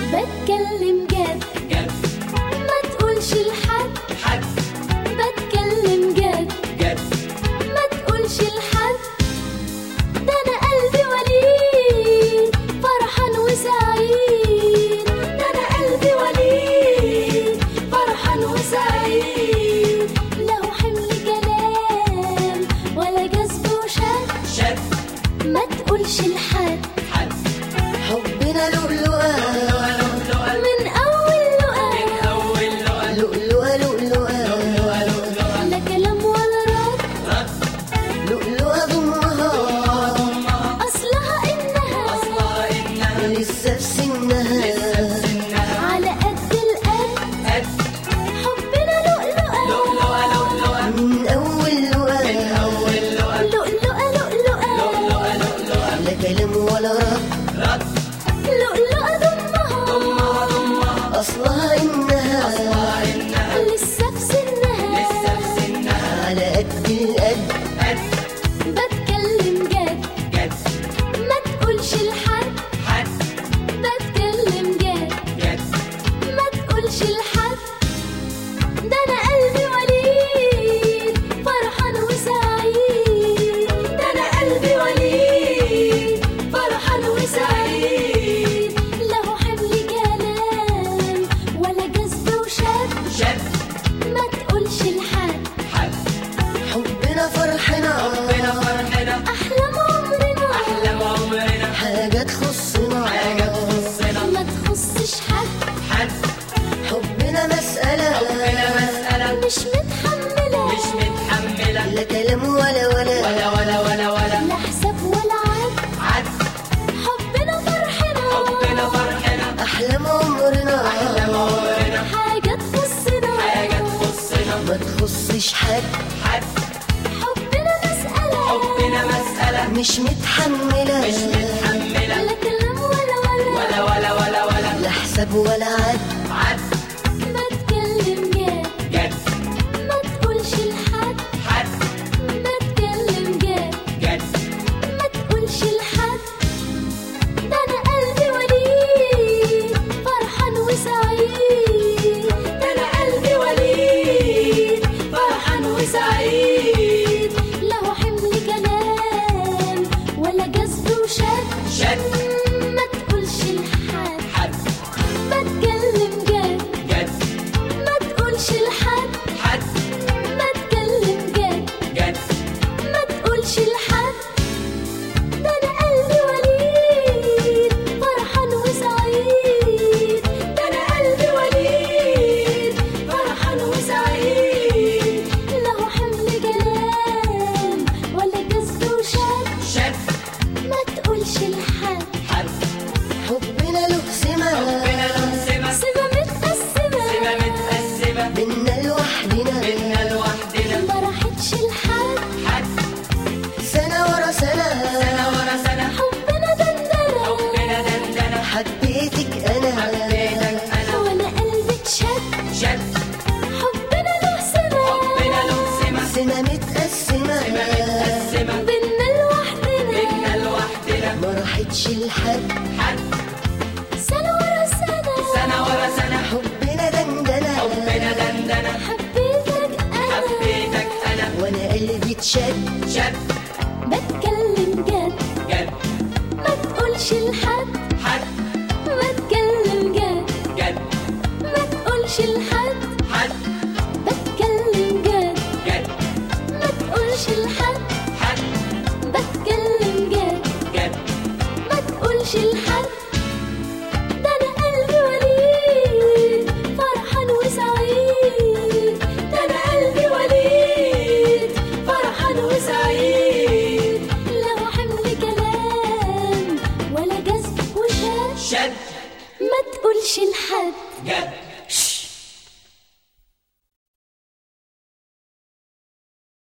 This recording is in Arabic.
بتكلم جد جد ما تقولش لحد حد بتكلم جد جد ما تقولش لحد ده انا قلبي وليد فرحان وسعيد ده انا قلبي وليد فرحان وسعيد له حمل كلام ولا جذب وشد شد ما تقولش لحد حد حبنا لؤلؤة من اول لقاء لؤلؤة لؤلؤة لا كلام ولا رد لؤلؤة ضمها اصلها انها لسه في سنها على قد القد حبنا لؤلؤة من أول لؤلؤة لؤلؤة لا كلام ولا رد لؤلؤة ضمها أصلها إنها لسه في سنها على قد القد بتكلم جد جد ما تقولش لحد حد بتكلم جد جد ما تقولش لحد ده انا قلبي وليد فرحان وسعيد ده انا قلبي وليد فرحان وسعيد له حمل كلام ولا جذب وشد شد ما تقولش لحد حد حبنا فرحنا فرحنا احلام عمرنا أحلام عمرنا حاجة تخصنا ما تخصش حد حبنا حبنا مسألة مش متحملة لا كلام ولا لا حساب ولا عد حبنا فرحنا أحلام عمرنا حاجة تخصنا ما تخصش حد حبنا مسألة مش متحملة لا كلام ولا لا حساب ولا عد بتكلم جد ما تقولش لحد بتكلم جد ما تقولش لحد ده انا قلبي وليد فرحان وسعيد ده انا قلبي وليد فرحان وسعيد له حمل كلام ولا جذب وشد ما تقولش لحد بتكلم جد ما تقولش لحد بتكلم جد ما تقولش لحد ده انا قلبي وليد فرحان وسعيد ده انا قلبي وليد فرحان وسعيد له حمل كلام ولا جذب وشد ما تقولش لحد حبنا له سمة سما متقسمة بينا لوحدنا ما راحتش لحد سنة ورا سنة حبنا دندنة حبيتك أنا وانا قلبي اتشد حبنا له سما سنة متقسمة بينا لوحدنا ما راحتش لحد سنة ورا سنة حبنا دندنة حبيتك أنا وانا قلبي اتشد بتكلم جد ما تقولش لحد بتكلم جد ما تقولش لحد بتكلم جد ما تقولش لحد بتكلم جد ما تقولش لحد ده انا قلبي وليد فرحان وسعيد ده انا قلبي وليد فرحان وسعيد له حمل كلام ولا جذب وشد شد ما تقولش لحد جد